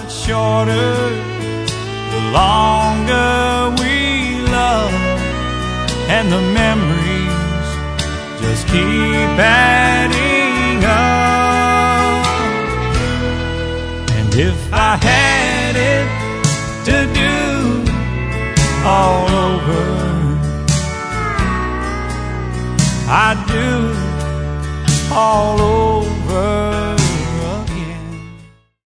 gets shorter the longer we love, and the memories just keep adding up. And if I had it to do all over, I'd do all over